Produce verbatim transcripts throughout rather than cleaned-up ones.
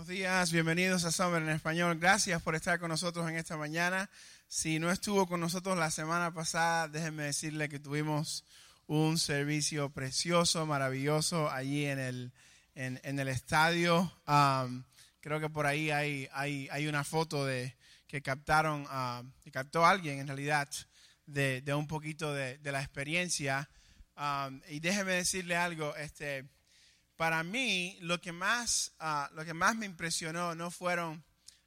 Buenos días, bienvenidos a Summer en Español. Gracias por estar con nosotros en esta mañana. Si no estuvo con nosotros la semana pasada, déjenme decirle que tuvimos un servicio precioso, maravilloso allí en el, en, en el estadio. Um, creo que por ahí hay, hay, hay una foto de que captaron, uh, que captó alguien en realidad de, de un poquito de, de la experiencia. Um, y déjenme decirle algo, este... Para mí, lo que más, uh, lo que más me impresionó no fueron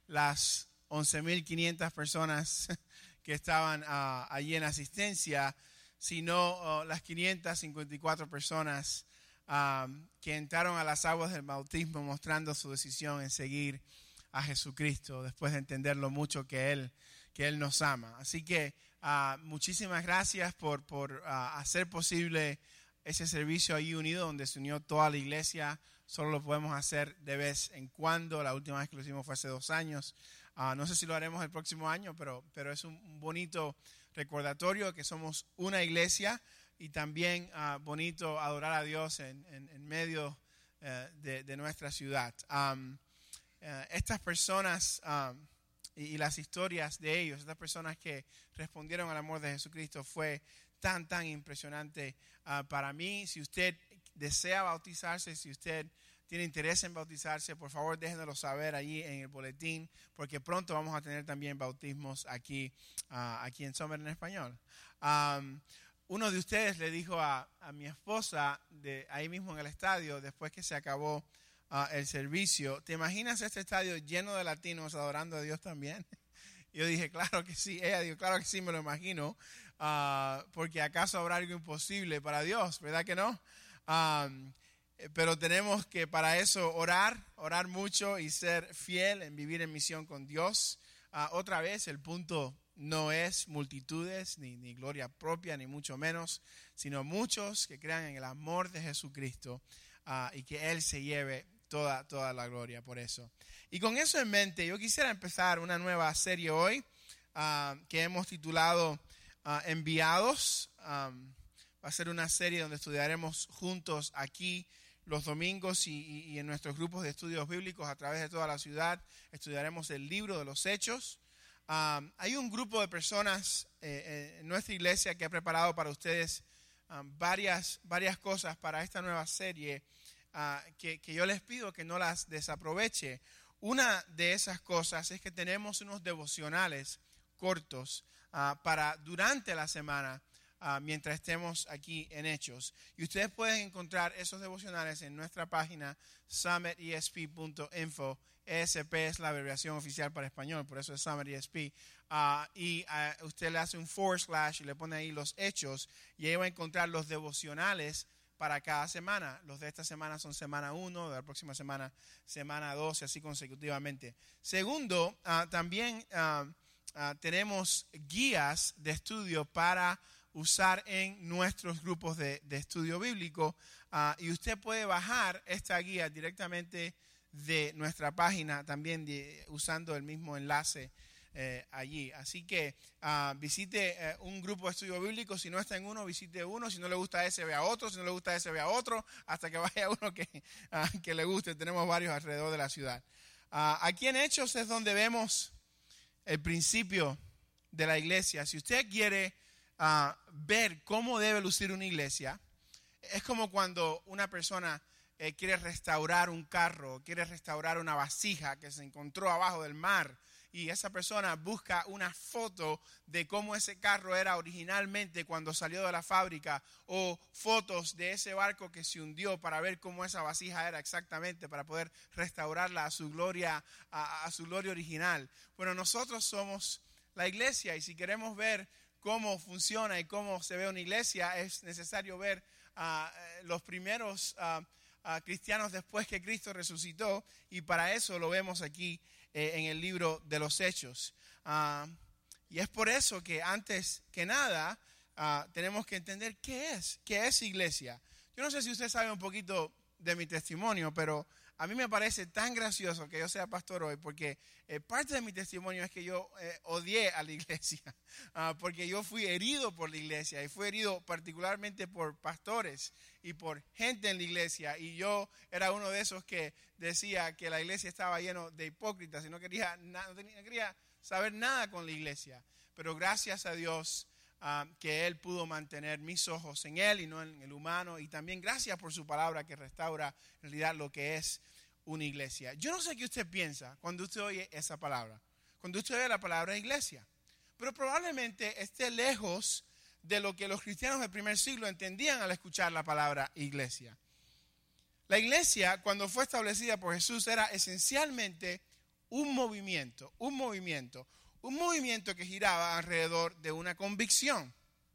las once mil quinientas personas que estaban uh, allí en asistencia, sino uh, las quinientas cincuenta y cuatro personas uh, que entraron a las aguas del bautismo mostrando su decisión en seguir a Jesucristo después de entender lo mucho que Él, que Él nos ama. Así que uh, muchísimas gracias por, por uh, hacer posible ese servicio ahí unido, donde se unió toda la iglesia. Solo lo podemos hacer de vez en cuando. La última vez que lo hicimos fue hace dos años. Uh, no sé si lo haremos el próximo año, pero, pero es un bonito recordatorio de que somos una iglesia y también uh, bonito adorar a Dios en, en, en medio uh, de, de nuestra ciudad. Um, uh, estas personas um, y, y las historias de ellos, estas personas que respondieron al amor de Jesucristo, fue tan, tan impresionante uh, para mí. Si usted desea bautizarse, si usted tiene interés en bautizarse, por favor déjenoslo saber allí en el boletín, porque pronto vamos a tener también bautismos aquí, uh, aquí en Summer en Español. Um, uno de ustedes le dijo a, a mi esposa, de ahí mismo en el estadio, después que se acabó uh, el servicio, ¿te imaginas este estadio lleno de latinos adorando a Dios también? Yo dije, claro que sí. Ella dijo, claro que sí, me lo imagino. Uh, porque acaso habrá algo imposible para Dios, ¿verdad que no? Um, pero tenemos que para eso orar, orar mucho y ser fiel en vivir en misión con Dios. Uh, otra vez, el punto no es multitudes, ni, ni gloria propia, ni mucho menos, sino muchos que crean en el amor de Jesucristo uh, y que Él se lleve toda, toda la gloria por eso. Y con eso en mente, yo quisiera empezar una nueva serie hoy uh, que hemos titulado Uh, Enviados. Um, va a ser una serie donde estudiaremos juntos aquí los domingos y, y, y en nuestros grupos de estudios bíblicos a través de toda la ciudad. Estudiaremos el libro de los Hechos. Um, hay un grupo de personas eh, en nuestra iglesia que ha preparado para ustedes um, varias, varias cosas para esta nueva serie uh, que, que yo les pido que no las desaproveche. Una de esas cosas es que tenemos unos devocionales cortos Uh, para durante la semana uh, mientras estemos aquí en Hechos. Y ustedes pueden encontrar esos devocionales en nuestra página summit e s p punto info. E S P es la abreviación oficial para español, por eso es Summit E S P. Uh, y uh, usted le hace un forward slash y le pone ahí los Hechos y ahí va a encontrar los devocionales para cada semana. Los de esta semana son semana uno, de la próxima semana semana dos y así consecutivamente. Segundo, uh, también Uh, Uh, tenemos guías de estudio para usar en nuestros grupos de, de estudio bíblico uh, y usted puede bajar esta guía directamente de nuestra página también de, usando el mismo enlace eh, allí. Así que uh, visite uh, un grupo de estudio bíblico. Si no está en uno, visite uno. Si no le gusta ese, vea otro. Si no le gusta ese, vea otro, hasta que vaya uno que, uh, que le guste. Tenemos varios alrededor de la ciudad. Uh, aquí en Hechos es donde vemos el principio de la iglesia. Si usted quiere uh, ver cómo debe lucir una iglesia, es como cuando una persona eh, quiere restaurar un carro, quiere restaurar una vasija que se encontró abajo del mar, y esa persona busca una foto de cómo ese carro era originalmente cuando salió de la fábrica, o fotos de ese barco que se hundió para ver cómo esa vasija era exactamente, para poder restaurarla a su gloria, a, a su gloria original. Bueno, nosotros somos la iglesia, y si queremos ver cómo funciona y cómo se ve una iglesia, es necesario ver uh, los primeros uh, uh, cristianos después que Cristo resucitó, y para eso lo vemos aquí eh, en el libro de los Hechos. Uh, y es por eso que antes que nada uh, tenemos que entender qué es, qué es iglesia. Yo no sé si usted sabe un poquito de mi testimonio, pero a mí me parece tan gracioso que yo sea pastor hoy, porque eh, parte de mi testimonio es que yo eh, odié a la iglesia, uh, porque yo fui herido por la iglesia y fui herido particularmente por pastores y por gente en la iglesia, y yo era uno de esos que decía que la iglesia estaba lleno de hipócritas y no quería, na- no tenía, no quería saber nada con la iglesia, pero gracias a Dios uh, que Él pudo mantener mis ojos en Él y no en el humano, y también gracias por su palabra que restaura en realidad lo que es una iglesia. Yo no sé qué usted piensa cuando usted oye esa palabra, cuando usted oye la palabra iglesia, pero probablemente esté lejos de lo que los cristianos del primer siglo entendían al escuchar la palabra iglesia. La iglesia, cuando fue establecida por Jesús, era esencialmente un movimiento, un movimiento, un movimiento que giraba alrededor de una convicción: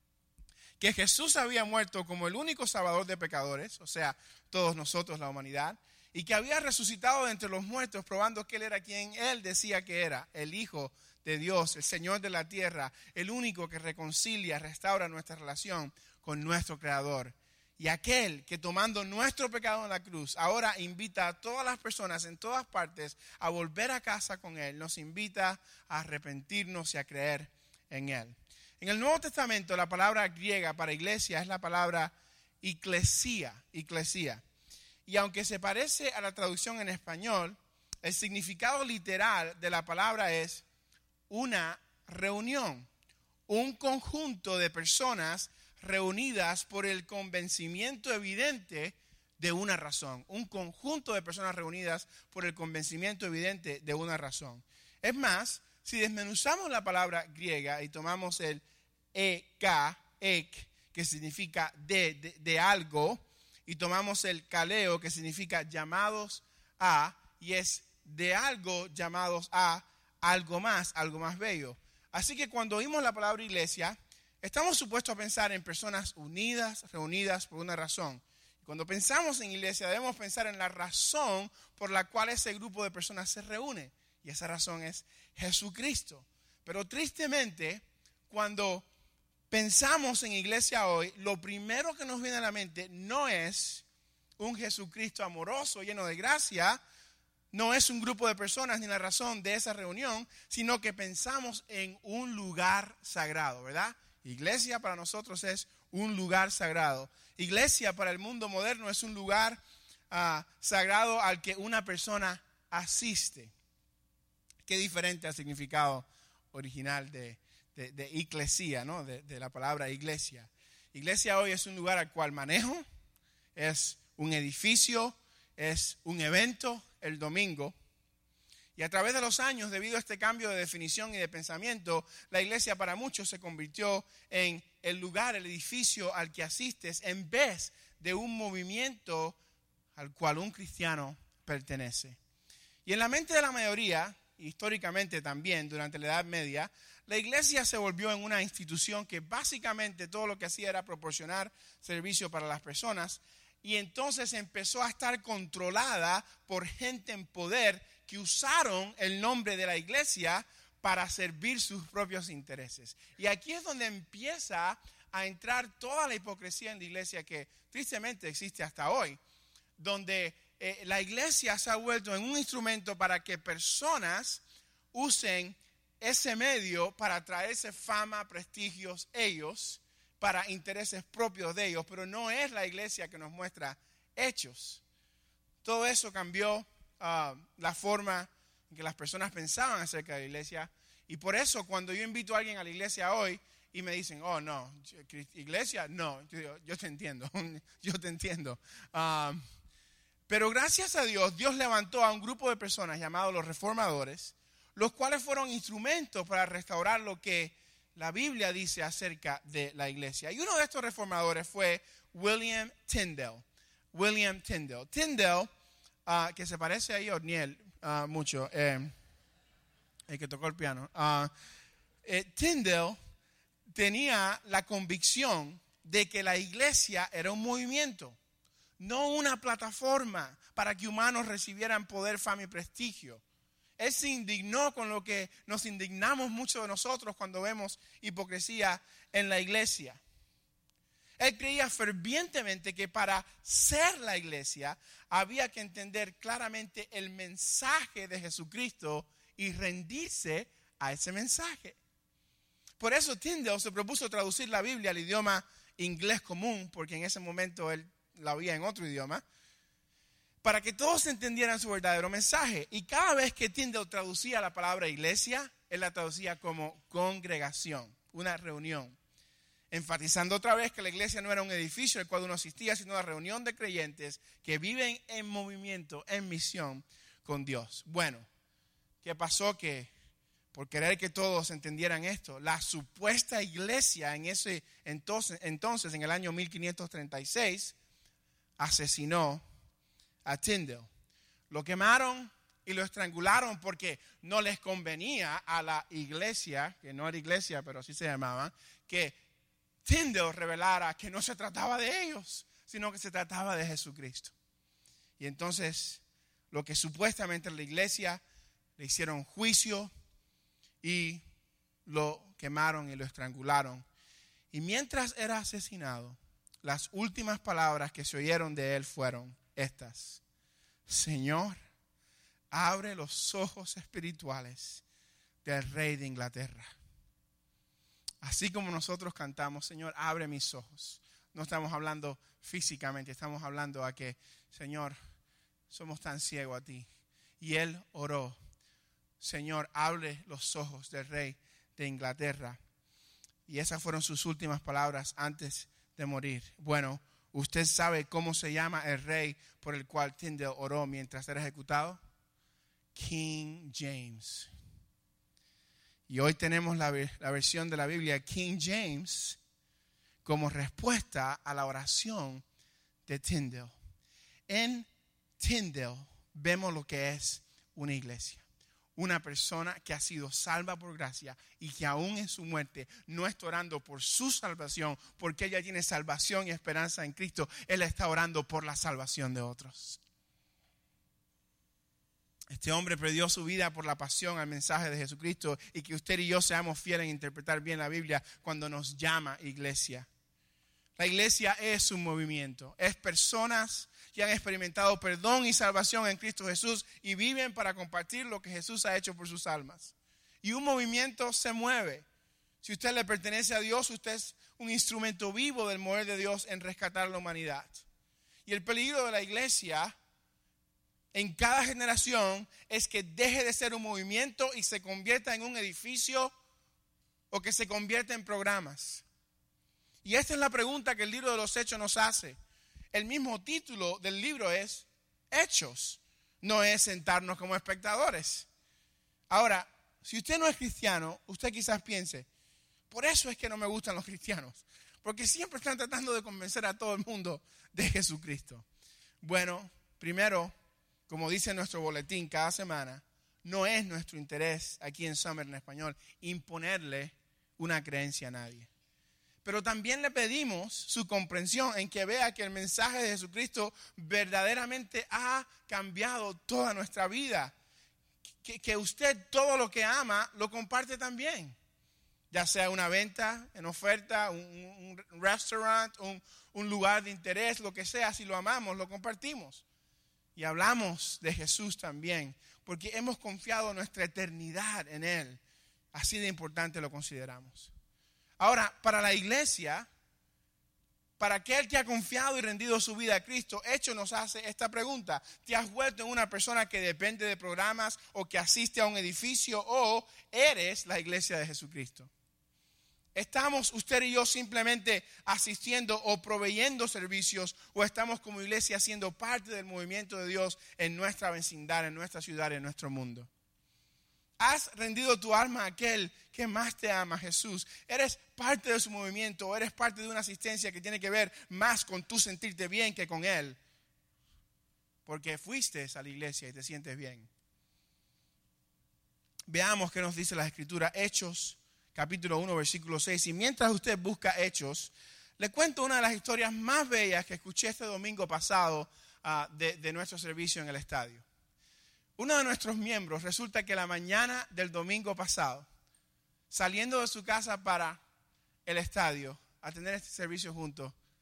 que Jesús había muerto como el único salvador de pecadores, o sea, todos nosotros, la humanidad, y que había resucitado de entre los muertos, probando que Él era quien Él decía que era, el Hijo de Dios, el Señor de la tierra, el único que reconcilia, restaura nuestra relación con nuestro Creador. Y aquel que, tomando nuestro pecado en la cruz, ahora invita a todas las personas en todas partes a volver a casa con Él, nos invita a arrepentirnos y a creer en Él. En el Nuevo Testamento, la palabra griega para iglesia es la palabra eclesia, eclesia. Y aunque se parece a la traducción en español, el significado literal de la palabra es una reunión, un conjunto de personas reunidas por el convencimiento evidente de una razón. Un conjunto de personas reunidas por el convencimiento evidente de una razón. Es más, si desmenuzamos la palabra griega y tomamos el ek, ek, que significa de, de, de algo, y tomamos el kaleo, que significa llamados a, y es de algo llamados a algo más, algo más bello. Así que cuando oímos la palabra iglesia, estamos supuestos a pensar en personas unidas, reunidas por una razón. Cuando pensamos en iglesia, debemos pensar en la razón por la cual ese grupo de personas se reúne. Y esa razón es Jesucristo. Pero tristemente, cuando pensamos en iglesia hoy, lo primero que nos viene a la mente no es un Jesucristo amoroso, lleno de gracia, no es un grupo de personas ni la razón de esa reunión, sino que pensamos en un lugar sagrado, ¿verdad? Iglesia para nosotros es un lugar sagrado. Iglesia para el mundo moderno es un lugar uh, sagrado al que una persona asiste. Qué diferente al significado original de De, de eclesia, ¿no? De, de la palabra iglesia. Iglesia hoy es un lugar al cual manejo, es un edificio, es un evento el domingo. Y a través de los años, debido a este cambio de definición y de pensamiento, la iglesia para muchos se convirtió en el lugar, el edificio al que asistes, en vez de un movimiento al cual un cristiano pertenece. Y en la mente de la mayoría, históricamente también, durante la Edad Media, la iglesia se volvió en una institución que básicamente todo lo que hacía era proporcionar servicio para las personas, y entonces empezó a estar controlada por gente en poder que usaron el nombre de la iglesia para servir sus propios intereses. Y aquí es donde empieza a entrar toda la hipocresía en la iglesia que tristemente existe hasta hoy, donde eh, la iglesia se ha vuelto en un instrumento para que personas usen ese medio para traerse fama, prestigios ellos, para intereses propios de ellos, pero no es la iglesia que nos muestra hechos. Todo eso cambió uh, la forma en que las personas pensaban acerca de la iglesia, y por eso cuando yo invito a alguien a la iglesia hoy y me dicen, oh no, iglesia, no, yo digo, yo te entiendo, yo te entiendo. Uh, pero gracias a Dios, Dios levantó a un grupo de personas llamados los reformadores, los cuales fueron instrumentos para restaurar lo que la Biblia dice acerca de la iglesia. Y uno de estos reformadores fue William Tyndale. William Tyndale. Tyndale, uh, que se parece a O'Neill uh, mucho, eh, el que tocó el piano. Uh, eh, Tyndale tenía la convicción de que la iglesia era un movimiento, no una plataforma para que humanos recibieran poder, fama y prestigio. Él se indignó con lo que nos indignamos muchos de nosotros cuando vemos hipocresía en la iglesia. Él creía fervientemente que para ser la iglesia había que entender claramente el mensaje de Jesucristo y rendirse a ese mensaje. Por eso Tyndale se propuso traducir la Biblia al idioma inglés común, porque en ese momento él la oía en otro idioma, para que todos entendieran su verdadero mensaje. Y cada vez que Tyndale traducía la palabra iglesia, él la traducía como congregación, una reunión, enfatizando otra vez que la iglesia no era un edificio al cual uno asistía, sino una reunión de creyentes que viven en movimiento, en misión con Dios. Bueno, ¿qué pasó? Que por querer que todos entendieran esto, la supuesta iglesia en ese entonces, entonces en el año mil quinientos treinta y seis, asesinó a Tyndale. Lo quemaron y lo estrangularon porque no les convenía a la iglesia, que no era iglesia, pero así se llamaba, que Tyndale revelara que no se trataba de ellos, sino que se trataba de Jesucristo. Y entonces, lo que supuestamente la iglesia, le hicieron juicio y lo quemaron y lo estrangularon. Y mientras era asesinado, las últimas palabras que se oyeron de él fueron estas: Señor, abre los ojos espirituales del rey de Inglaterra. Así como nosotros cantamos, Señor, abre mis ojos. No estamos hablando físicamente, estamos hablando a que, Señor, somos tan ciegos a ti. Y él oró, Señor, abre los ojos del rey de Inglaterra. Y esas fueron sus últimas palabras antes de morir. Bueno, ¿usted sabe cómo se llama el rey por el cual Tyndale oró mientras era ejecutado? King James. Y hoy tenemos la, la versión de la Biblia King James como respuesta a la oración de Tyndale. En Tyndale vemos lo que es una iglesia. Una persona que ha sido salva por gracia y que aún en su muerte no está orando por su salvación, porque ella tiene salvación y esperanza en Cristo. Él está orando por la salvación de otros. Este hombre perdió su vida por la pasión al mensaje de Jesucristo, y que usted y yo seamos fieles en interpretar bien la Biblia cuando nos llama iglesia. La iglesia es un movimiento, es personas que han experimentado perdón y salvación en Cristo Jesús y viven para compartir lo que Jesús ha hecho por sus almas. Y un movimiento se mueve. Si usted le pertenece a Dios, usted es un instrumento vivo del mover de Dios en rescatar la humanidad. Y el peligro de la iglesia en cada generación es que deje de ser un movimiento y se convierta en un edificio, o que se convierta en programas. Y esta es la pregunta que el libro de los Hechos nos hace. El mismo título del libro es Hechos, no es sentarnos como espectadores. Ahora, si usted no es cristiano, usted quizás piense, por eso es que no me gustan los cristianos, porque siempre están tratando de convencer a todo el mundo de Jesucristo. Bueno, primero, como dice nuestro boletín cada semana, no es nuestro interés aquí en Summer en Español imponerle una creencia a nadie. Pero también le pedimos su comprensión en que vea que el mensaje de Jesucristo verdaderamente ha cambiado toda nuestra vida. Que, que usted todo lo que ama lo comparte también. Ya sea una venta en oferta, un, un restaurante, un, un lugar de interés, lo que sea, si lo amamos, lo compartimos. Y hablamos de Jesús también, porque hemos confiado nuestra eternidad en Él. Así de importante lo consideramos. Ahora, para la iglesia, para aquel que ha confiado y rendido su vida a Cristo, Hechos nos hace esta pregunta: ¿te has vuelto en una persona que depende de programas o que asiste a un edificio, o eres la iglesia de Jesucristo? ¿Estamos usted y yo simplemente asistiendo o proveyendo servicios, o estamos como iglesia siendo parte del movimiento de Dios en nuestra vecindad, en nuestra ciudad, en nuestro mundo? ¿Has rendido tu alma a aquel que más te ama, Jesús? ¿Eres parte de su movimiento, o eres parte de una asistencia que tiene que ver más con tu sentirte bien que con Él? Porque fuiste a la iglesia y te sientes bien. Veamos qué nos dice la Escritura. Hechos capítulo uno, versículo seis. Y mientras usted busca Hechos, le cuento una de las historias más bellas que escuché este domingo pasado uh, de, de nuestro servicio en el estadio. Uno de nuestros miembros, resulta que la mañana del domingo pasado, saliendo de su casa para el estadio a tener este servicio juntos,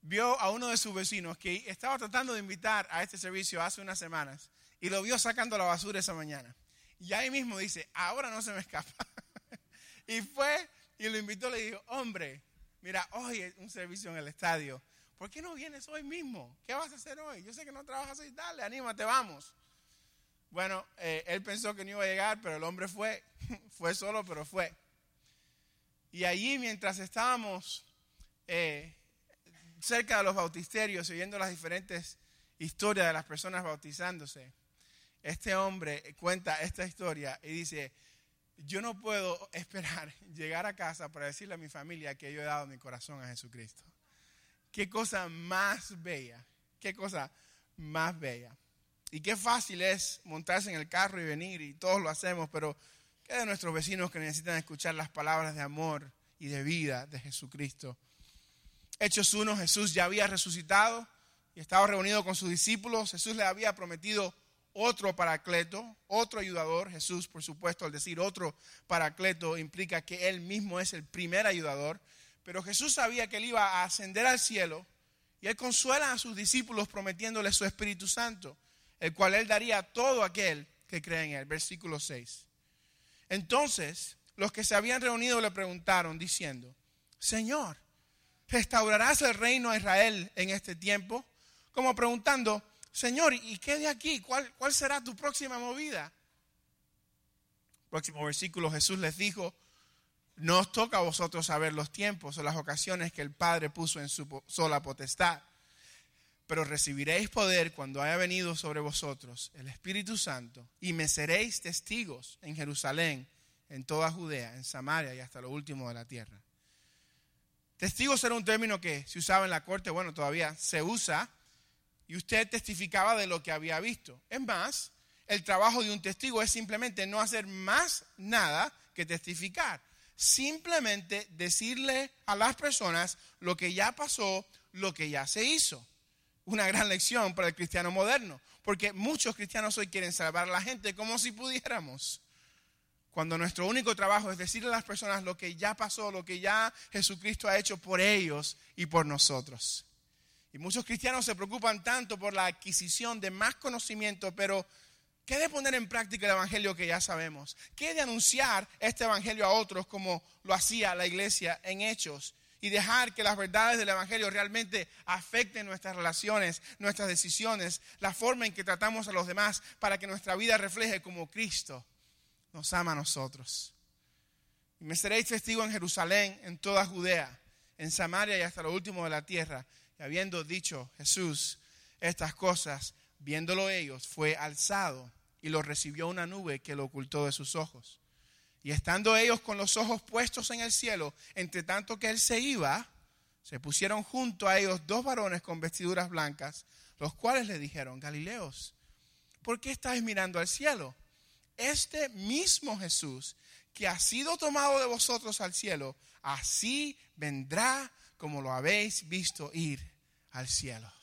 vio a uno de sus vecinos que estaba tratando de invitar a este servicio hace unas semanas y lo vio sacando la basura esa mañana. Y ahí mismo dice, ahora no se me escapa. Y fue y lo invitó, le dijo, hombre, mira, hoy es un servicio en el estadio. ¿Por qué no vienes hoy mismo? ¿Qué vas a hacer hoy? Yo sé que no trabajas hoy, dale, anímate, vamos. Bueno, eh, él pensó que no iba a llegar, pero el hombre fue, fue solo, pero fue. Y allí mientras estábamos eh, cerca de los bautisterios, oyendo las diferentes historias de las personas bautizándose, este hombre cuenta esta historia y dice, yo no puedo esperar llegar a casa para decirle a mi familia que yo he dado mi corazón a Jesucristo. Qué cosa más bella, qué cosa más bella. Y qué fácil es montarse en el carro y venir, y todos lo hacemos, pero ¿qué de nuestros vecinos que necesitan escuchar las palabras de amor y de vida de Jesucristo? Hechos uno, Jesús ya había resucitado y estaba reunido con sus discípulos. Jesús le había prometido otro paracleto, otro ayudador. Jesús, por supuesto, al decir otro paracleto implica que él mismo es el primer ayudador. Pero Jesús sabía que él iba a ascender al cielo y él consuela a sus discípulos prometiéndoles su Espíritu Santo, el cual él daría a todo aquel que cree en él. Versículo seis. Entonces, los que se habían reunido le preguntaron diciendo, Señor, ¿restaurarás el reino a Israel en este tiempo? Como preguntando, Señor, ¿y qué de aquí? ¿Cuál, cuál será tu próxima movida? Próximo versículo, Jesús les dijo, no os toca a vosotros saber los tiempos o las ocasiones que el Padre puso en su sola potestad, pero recibiréis poder cuando haya venido sobre vosotros el Espíritu Santo y me seréis testigos en Jerusalén, en toda Judea, en Samaria y hasta lo último de la tierra. Testigos era un término que se usaba en la corte, bueno, todavía se usa, y usted testificaba de lo que había visto. Es más, el trabajo de un testigo es simplemente no hacer más nada que testificar. Simplemente decirle a las personas lo que ya pasó, lo que ya se hizo. Una gran lección para el cristiano moderno, porque muchos cristianos hoy quieren salvar a la gente como si pudiéramos, cuando nuestro único trabajo es decirle a las personas lo que ya pasó, lo que ya Jesucristo ha hecho por ellos y por nosotros. Y muchos cristianos se preocupan tanto por la adquisición de más conocimiento, pero ¿qué de poner en práctica el evangelio que ya sabemos? ¿Qué de anunciar este evangelio a otros como lo hacía la iglesia en Hechos? Y dejar que las verdades del evangelio realmente afecten nuestras relaciones, nuestras decisiones, la forma en que tratamos a los demás, para que nuestra vida refleje como Cristo nos ama a nosotros. Y me seréis testigo en Jerusalén, en toda Judea, en Samaria y hasta lo último de la tierra. Y habiendo dicho Jesús estas cosas, viéndolo ellos, fue alzado y lo recibió una nube que lo ocultó de sus ojos. Y estando ellos con los ojos puestos en el cielo, entre tanto que él se iba, se pusieron junto a ellos dos varones con vestiduras blancas, los cuales le dijeron, Galileos, ¿por qué estáis mirando al cielo? Este mismo Jesús que ha sido tomado de vosotros al cielo, así vendrá como lo habéis visto ir al cielo.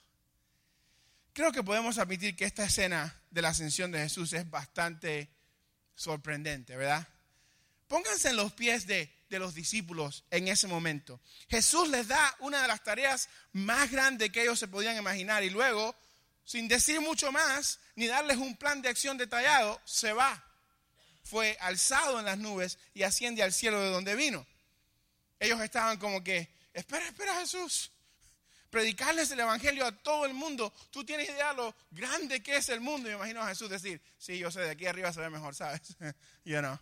Creo que podemos admitir que esta escena de la ascensión de Jesús es bastante sorprendente, ¿verdad? Pónganse en los pies de, de los discípulos en ese momento. Jesús les da una de las tareas más grandes que ellos se podían imaginar y luego, sin decir mucho más, ni darles un plan de acción detallado, se va. Fue alzado en las nubes y asciende al cielo de donde vino. Ellos estaban como que, espera, espera Jesús, predicarles el evangelio a todo el mundo. Tú tienes idea de lo grande que es el mundo. Me imagino a Jesús decir, sí, yo sé, de aquí arriba se ve mejor, ¿sabes? You know.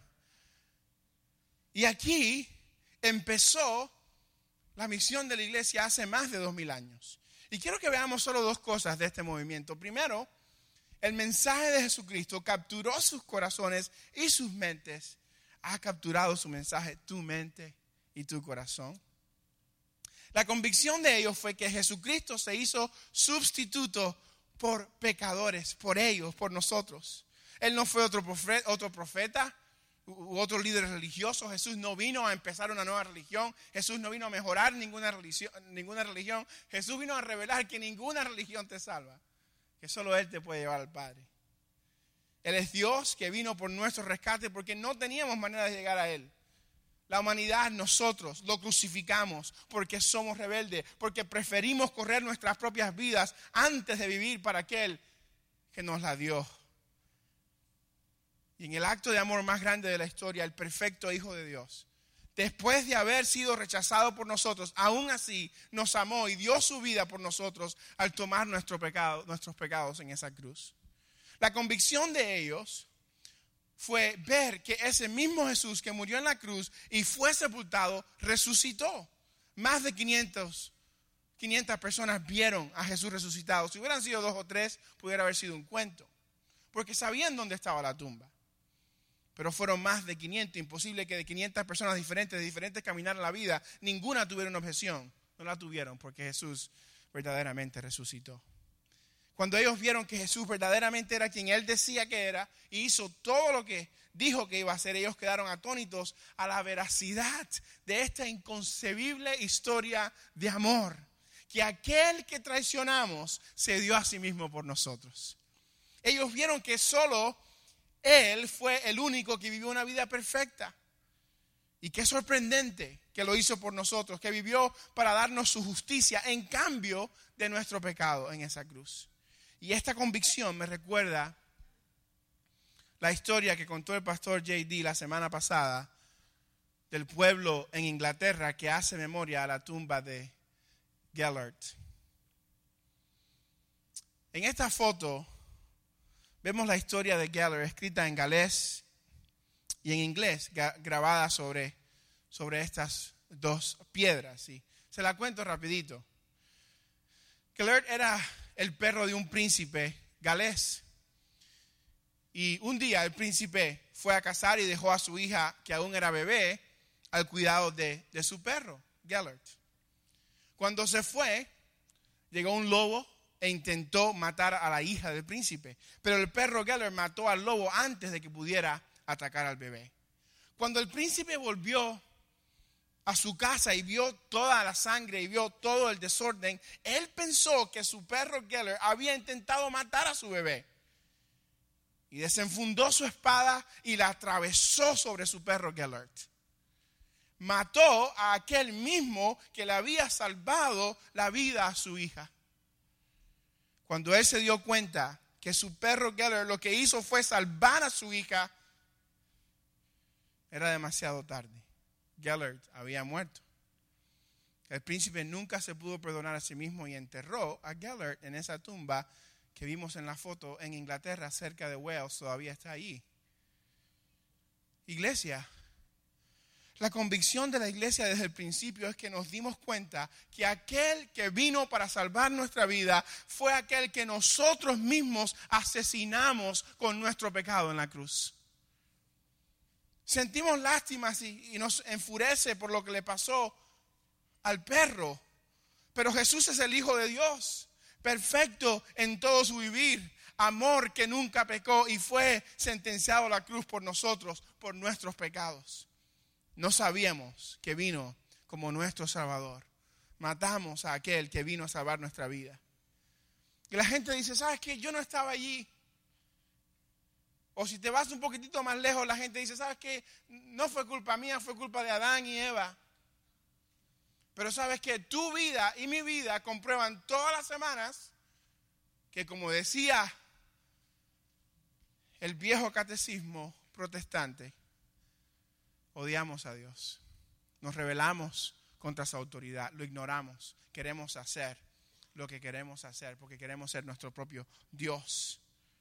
Y aquí empezó la misión de la iglesia hace más de dos mil años. Y quiero que veamos solo dos cosas de este movimiento. Primero, el mensaje de Jesucristo capturó sus corazones y sus mentes. Ha capturado su mensaje, tu mente y tu corazón. La convicción de ellos fue que Jesucristo se hizo sustituto por pecadores, por ellos, por nosotros. Él no fue otro profeta, otro profeta u otro líder religioso. Jesús no vino a empezar una nueva religión. Jesús no vino a mejorar ninguna religión, ninguna religión. Jesús vino a revelar que ninguna religión te salva, que solo Él te puede llevar al Padre. Él es Dios que vino por nuestro rescate porque no teníamos manera de llegar a Él. La humanidad, nosotros lo crucificamos porque somos rebeldes, porque preferimos correr nuestras propias vidas antes de vivir para aquel que nos la dio. Y en el acto de amor más grande de la historia, el perfecto Hijo de Dios, después de haber sido rechazado por nosotros, aún así nos amó y dio su vida por nosotros al tomar nuestro pecado, nuestros pecados en esa cruz. La convicción de ellos fue ver que ese mismo Jesús que murió en la cruz y fue sepultado, resucitó. Más de quinientas personas vieron a Jesús resucitado. Si hubieran sido dos o tres, pudiera haber sido un cuento, porque sabían dónde estaba la tumba. Pero fueron más de quinientas. Imposible que de quinientas personas diferentes, de diferentes caminar en la vida, ninguna tuviera una objeción. No la tuvieron porque Jesús verdaderamente resucitó. Cuando ellos vieron que Jesús verdaderamente era quien Él decía que era y hizo todo lo que dijo que iba a hacer, ellos quedaron atónitos a la veracidad de esta inconcebible historia de amor. Que aquel que traicionamos se dio a sí mismo por nosotros. Ellos vieron que solo Él fue el único que vivió una vida perfecta. Y qué sorprendente que lo hizo por nosotros, que vivió para darnos su justicia en cambio de nuestro pecado en esa cruz. Y esta convicción me recuerda la historia que contó el pastor J D la semana pasada del pueblo en Inglaterra que hace memoria a la tumba de Gellert. En esta foto vemos la historia de Gellert escrita en galés y en inglés, grabada sobre, sobre estas dos piedras. ¿Sí? Se la cuento rapidito. Gellert era el perro de un príncipe galés. Y un día el príncipe fue a cazar y dejó a su hija, que aún era bebé, al cuidado de, de su perro, Gellert. Cuando se fue, llegó un lobo e intentó matar a la hija del príncipe. Pero el perro Gellert mató al lobo antes de que pudiera atacar al bebé. Cuando el príncipe volvió a su casa y vio toda la sangre y vio todo el desorden, él pensó que su perro Gellert había intentado matar a su bebé. Y desenfundó su espada y la atravesó sobre su perro Gellert. Mató a aquel mismo que le había salvado la vida a su hija. Cuando él se dio cuenta que su perro Gellert lo que hizo fue salvar a su hija, era demasiado tarde. Gellert había muerto. El príncipe nunca se pudo perdonar a sí mismo y enterró a Gellert en esa tumba que vimos en la foto en Inglaterra, cerca de Wales. Todavía está ahí. Iglesia, la convicción de la iglesia desde el principio es que nos dimos cuenta que aquel que vino para salvar nuestra vida fue aquel que nosotros mismos asesinamos con nuestro pecado en la cruz. Sentimos lástima y nos enfurece por lo que le pasó al perro. Pero Jesús es el Hijo de Dios, perfecto en todo su vivir, amor que nunca pecó y fue sentenciado a la cruz por nosotros, por nuestros pecados. No sabíamos que vino como nuestro Salvador. Matamos a aquel que vino a salvar nuestra vida. Y la gente dice, ¿sabes qué? Yo no estaba allí. O si te vas un poquitito más lejos, la gente dice, ¿sabes qué? No fue culpa mía, fue culpa de Adán y Eva. Pero sabes que tu vida y mi vida comprueban todas las semanas que, como decía el viejo catecismo protestante, odiamos a Dios. Nos rebelamos contra su autoridad, lo ignoramos. Queremos hacer lo que queremos hacer porque queremos ser nuestro propio Dios.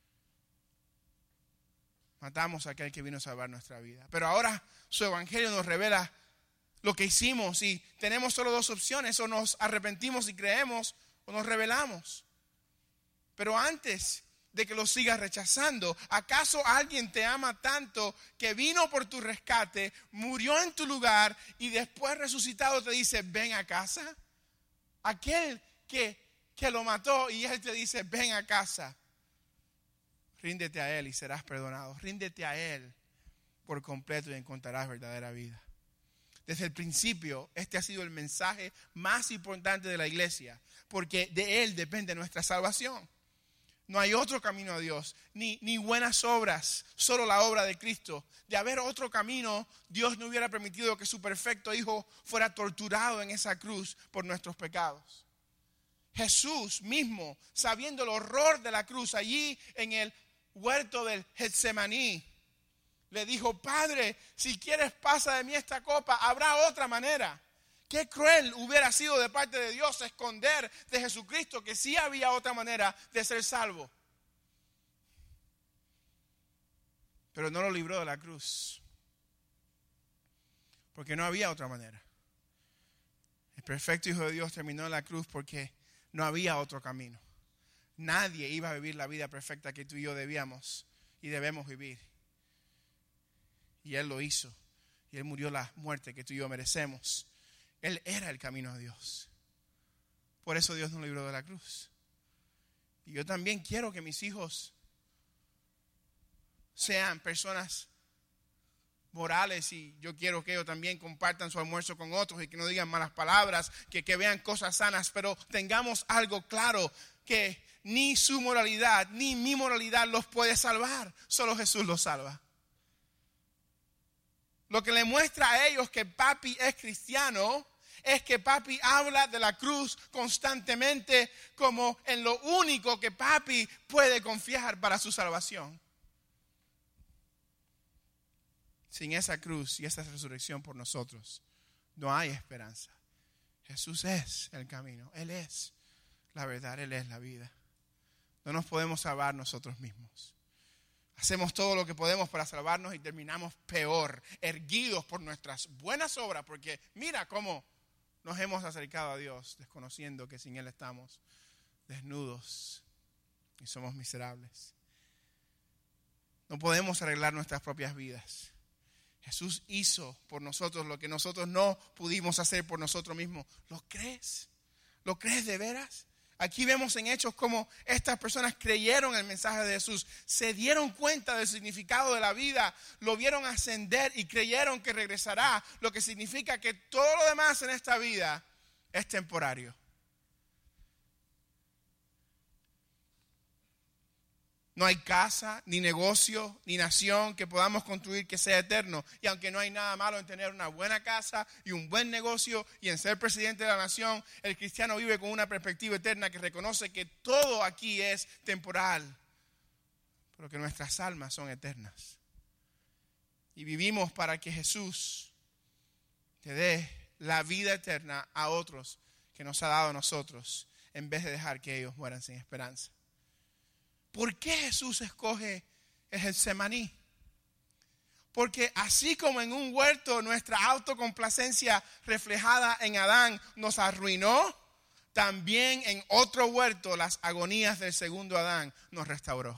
Matamos a aquel que vino a salvar nuestra vida. Pero ahora su evangelio nos revela lo que hicimos y tenemos solo dos opciones: o nos arrepentimos y creemos o nos rebelamos. Pero antes de que lo sigas rechazando, ¿acaso alguien te ama tanto que vino por tu rescate, murió en tu lugar y después resucitado te dice, ven a casa? Aquel que, que lo mató y él te dice, ven a casa. Ríndete a Él y serás perdonado. Ríndete a Él por completo y encontrarás verdadera vida. Desde el principio, este ha sido el mensaje más importante de la iglesia, porque de Él depende nuestra salvación. No hay otro camino a Dios, ni, ni buenas obras, solo la obra de Cristo. De haber otro camino, Dios no hubiera permitido que su perfecto Hijo fuera torturado en esa cruz por nuestros pecados. Jesús mismo, sabiendo el horror de la cruz, allí en el huerto del Getsemaní, le dijo: Padre, si quieres pasa de mí esta copa, habrá otra manera. Qué cruel hubiera sido de parte de Dios esconder de Jesucristo que sí había otra manera de ser salvo. Pero no lo libró de la cruz, porque no había otra manera. El perfecto Hijo de Dios terminó en la cruz porque no había otro camino. Nadie iba a vivir la vida perfecta que tú y yo debíamos y debemos vivir. Y Él lo hizo. Y Él murió la muerte que tú y yo merecemos. Él era el camino a Dios. Por eso Dios nos libró de la cruz. Y yo también quiero que mis hijos sean personas morales, y yo quiero que ellos también compartan su almuerzo con otros y que no digan malas palabras, que, que vean cosas sanas, pero tengamos algo claro, que ni su moralidad ni mi moralidad los puede salvar, solo Jesús los salva. Lo que le muestra a ellos que papi es cristiano es que papi habla de la cruz constantemente como en lo único que papi puede confiar para su salvación. Sin esa cruz y esa resurrección por nosotros, no hay esperanza. Jesús es el camino, Él es la verdad, Él es la vida. No nos podemos salvar nosotros mismos. Hacemos todo lo que podemos para salvarnos y terminamos peor, erguidos por nuestras buenas obras, porque mira cómo nos hemos acercado a Dios, desconociendo que sin Él estamos desnudos y somos miserables. No podemos arreglar nuestras propias vidas. Jesús hizo por nosotros lo que nosotros no pudimos hacer por nosotros mismos. ¿Lo crees? ¿Lo crees de veras? Aquí vemos en Hechos cómo estas personas creyeron el mensaje de Jesús, se dieron cuenta del significado de la vida, lo vieron ascender y creyeron que regresará, lo que significa que todo lo demás en esta vida es temporario. No hay casa, ni negocio, ni nación que podamos construir que sea eterno. Y aunque no hay nada malo en tener una buena casa y un buen negocio y en ser presidente de la nación, el cristiano vive con una perspectiva eterna que reconoce que todo aquí es temporal, pero que nuestras almas son eternas. Y vivimos para que Jesús te dé la vida eterna a otros que nos ha dado a nosotros, en vez de dejar que ellos mueran sin esperanza. ¿Por qué Jesús escoge el Getsemaní? Porque así como en un huerto nuestra autocomplacencia reflejada en Adán nos arruinó, también en otro huerto las agonías del segundo Adán nos restauró.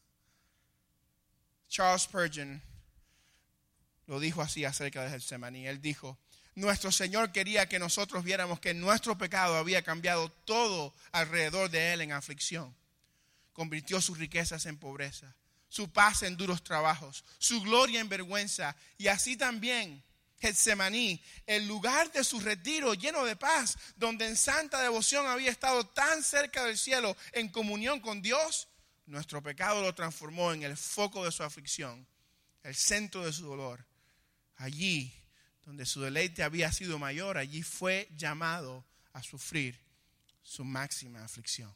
Charles Spurgeon lo dijo así acerca del Getsemaní. Él dijo: nuestro Señor quería que nosotros viéramos que nuestro pecado había cambiado todo alrededor de Él en aflicción. Convirtió sus riquezas en pobreza, su paz en duros trabajos, su gloria en vergüenza. Y así también Getsemaní, el lugar de su retiro lleno de paz, donde en santa devoción había estado tan cerca del cielo en comunión con Dios, nuestro pecado lo transformó en el foco de su aflicción, el centro de su dolor. Allí donde su deleite había sido mayor, allí fue llamado a sufrir su máxima aflicción.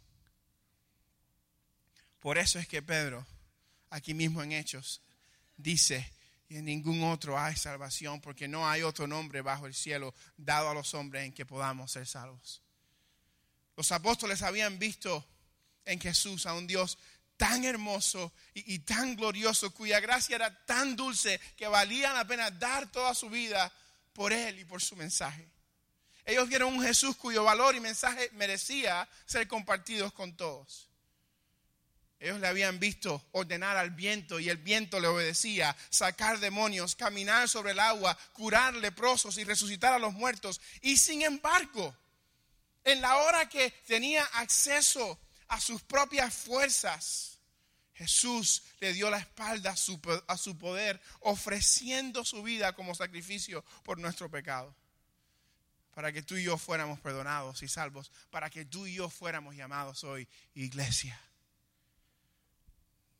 Por eso es que Pedro, aquí mismo en Hechos, dice: y en ningún otro hay salvación, porque no hay otro nombre bajo el cielo dado a los hombres en que podamos ser salvos. Los apóstoles habían visto en Jesús a un Dios tan hermoso y, y tan glorioso, cuya gracia era tan dulce que valía la pena dar toda su vida por Él y por su mensaje. Ellos vieron un Jesús cuyo valor y mensaje merecía ser compartidos con todos. Ellos le habían visto ordenar al viento y el viento le obedecía, sacar demonios, caminar sobre el agua, curar leprosos y resucitar a los muertos. Y sin embargo, en la hora que tenía acceso a sus propias fuerzas, Jesús le dio la espalda a su, a su poder, ofreciendo su vida como sacrificio por nuestro pecado. Para que tú y yo fuéramos perdonados y salvos, para que tú y yo fuéramos llamados hoy iglesia.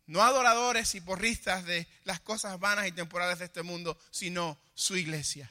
No adoradores y porristas de las cosas vanas y temporales de este mundo, sino su iglesia.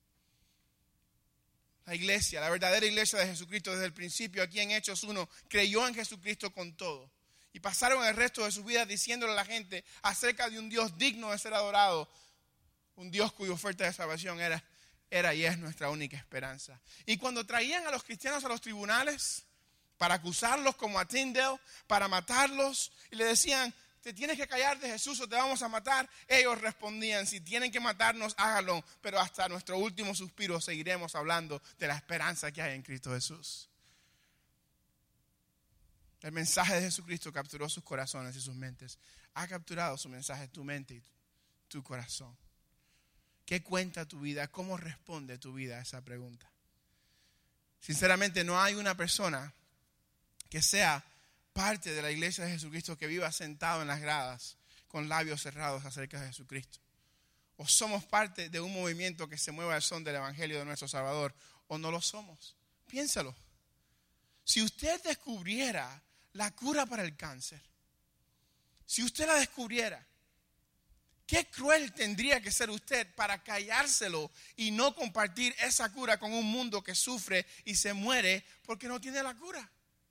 La iglesia, la verdadera iglesia de Jesucristo desde el principio, aquí en Hechos uno, creyó en Jesucristo con todo. Y pasaron el resto de sus vidas diciéndole a la gente acerca de un Dios digno de ser adorado. Un Dios cuya oferta de salvación era, era y es nuestra única esperanza. Y cuando traían a los cristianos a los tribunales para acusarlos como a Tyndale, para matarlos, y le decían, te tienes que callar de Jesús o te vamos a matar, ellos respondían, si tienen que matarnos, háganlo, pero hasta nuestro último suspiro seguiremos hablando de la esperanza que hay en Cristo Jesús. El mensaje de Jesucristo capturó sus corazones y sus mentes. Ha capturado su mensaje, tu mente y tu corazón. ¿Qué cuenta tu vida? ¿Cómo responde tu vida a esa pregunta? Sinceramente, no hay una persona que sea parte de la iglesia de Jesucristo que viva sentado en las gradas con labios cerrados acerca de Jesucristo. O somos parte de un movimiento que se mueve al son del evangelio de nuestro Salvador, o no lo somos. Piénsalo. Si usted descubriera la cura para el cáncer, si usted la descubriera, qué cruel tendría que ser usted para callárselo y no compartir esa cura con un mundo que sufre y se muere porque no tiene la cura.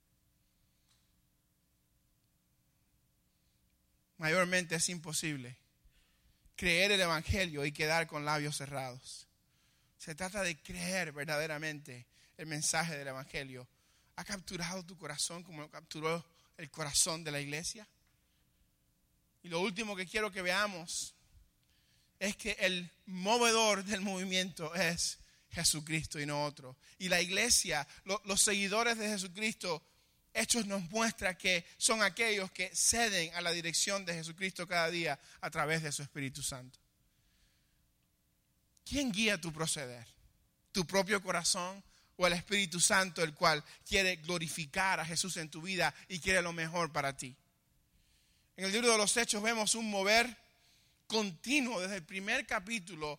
Mayormente es imposible creer el evangelio y quedar con labios cerrados. Se trata de creer verdaderamente el mensaje del evangelio. ¿Ha capturado tu corazón como lo capturó el corazón de la iglesia? Y lo último que quiero que veamos es que el movedor del movimiento es Jesucristo y no otro. Y la iglesia, lo, los seguidores de Jesucristo, Hechos nos muestra que son aquellos que ceden a la dirección de Jesucristo cada día a través de su Espíritu Santo. ¿Quién guía tu proceder? ¿Tu propio corazón o el Espíritu Santo, el cual quiere glorificar a Jesús en tu vida y quiere lo mejor para ti? En el libro de los Hechos vemos un mover continuo desde el primer capítulo,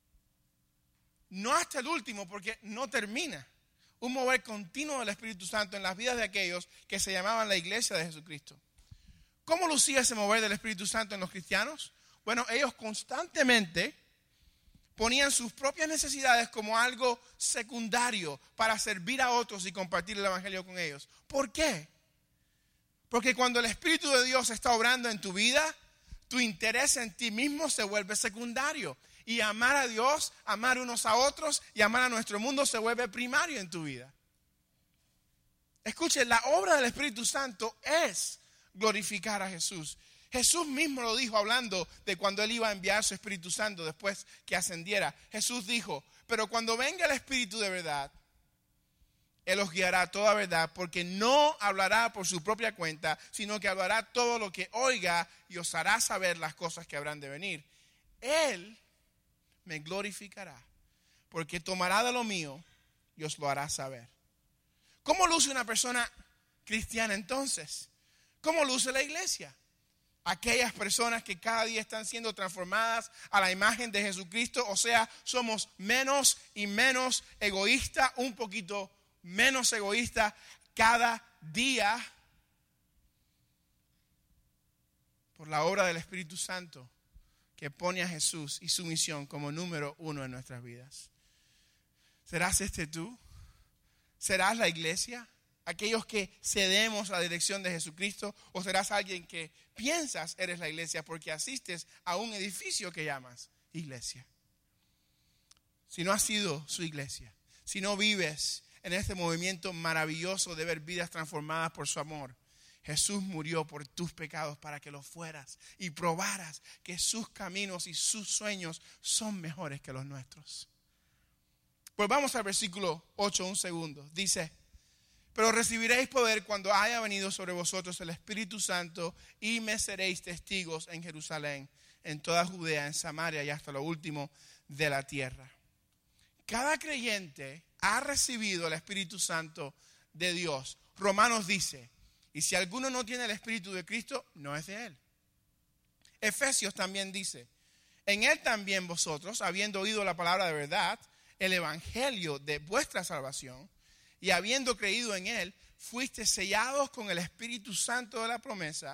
no hasta el último porque no termina. Un mover continuo del Espíritu Santo en las vidas de aquellos que se llamaban la iglesia de Jesucristo. ¿Cómo lucía ese mover del Espíritu Santo en los cristianos? Bueno, ellos constantemente ponían sus propias necesidades como algo secundario para servir a otros y compartir el evangelio con ellos. ¿Por qué? Porque cuando el Espíritu de Dios está obrando en tu vida, tu interés en ti mismo se vuelve secundario. Y amar a Dios, amar unos a otros y amar a nuestro mundo se vuelve primario en tu vida. Escuchen, la obra del Espíritu Santo es glorificar a Jesús. Jesús mismo lo dijo hablando de cuando Él iba a enviar su Espíritu Santo después que ascendiera. Jesús dijo, pero cuando venga el Espíritu de verdad, Él os guiará a toda verdad, porque no hablará por su propia cuenta, sino que hablará todo lo que oiga y os hará saber las cosas que habrán de venir. Él me glorificará, porque tomará de lo mío y os lo hará saber. ¿Cómo luce una persona cristiana entonces? ¿Cómo luce la iglesia? Aquellas personas que cada día están siendo transformadas a la imagen de Jesucristo, o sea, somos menos y menos egoístas, un poquito menos egoístas cada día por la obra del Espíritu Santo, que pone a Jesús y su misión como número uno en nuestras vidas. ¿Serás este tú? ¿Serás la iglesia? ¿Aquellos que cedemos a la dirección de Jesucristo? ¿O serás alguien que piensas eres la iglesia porque asistes a un edificio que llamas iglesia? Si no has sido su iglesia, si no vives en este movimiento maravilloso de ver vidas transformadas por su amor, Jesús murió por tus pecados para que lo fueras y probaras que sus caminos y sus sueños son mejores que los nuestros. Pues vamos al versículo ocho, un segundo. Dice, pero recibiréis poder cuando haya venido sobre vosotros el Espíritu Santo y me seréis testigos en Jerusalén, en toda Judea, en Samaria y hasta lo último de la tierra. Cada creyente ha recibido el Espíritu Santo de Dios. Romanos dice, y si alguno no tiene el Espíritu de Cristo, no es de Él. Efesios también dice, en Él también vosotros, habiendo oído la palabra de verdad, el evangelio de vuestra salvación, y habiendo creído en Él, fuiste sellados con el Espíritu Santo de la promesa,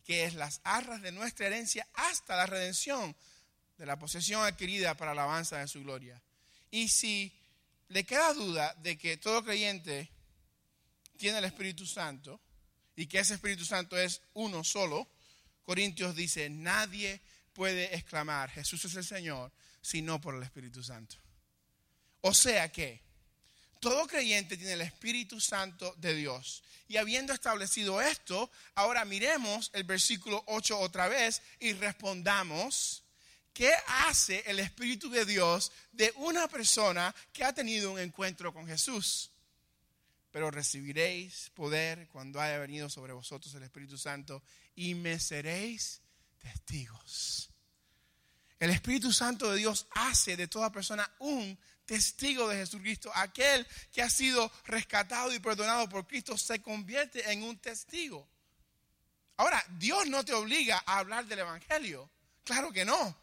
que es las arras de nuestra herencia hasta la redención de la posesión adquirida para la alabanza de su gloria. Y si le queda duda de que todo creyente tiene el Espíritu Santo y que ese Espíritu Santo es uno solo, Corintios dice, nadie puede exclamar Jesús es el Señor sino por el Espíritu Santo. O sea que todo creyente tiene el Espíritu Santo de Dios. Y habiendo establecido esto, ahora miremos el versículo ocho otra vez y respondamos, ¿qué hace el Espíritu de Dios de una persona que ha tenido un encuentro con Jesús? Pero recibiréis poder cuando haya venido sobre vosotros el Espíritu Santo y me seréis testigos. El Espíritu Santo de Dios hace de toda persona un testigo de Jesucristo. Aquel que ha sido rescatado y perdonado por Cristo se convierte en un testigo. Ahora, Dios no te obliga a hablar del Evangelio. Claro que no.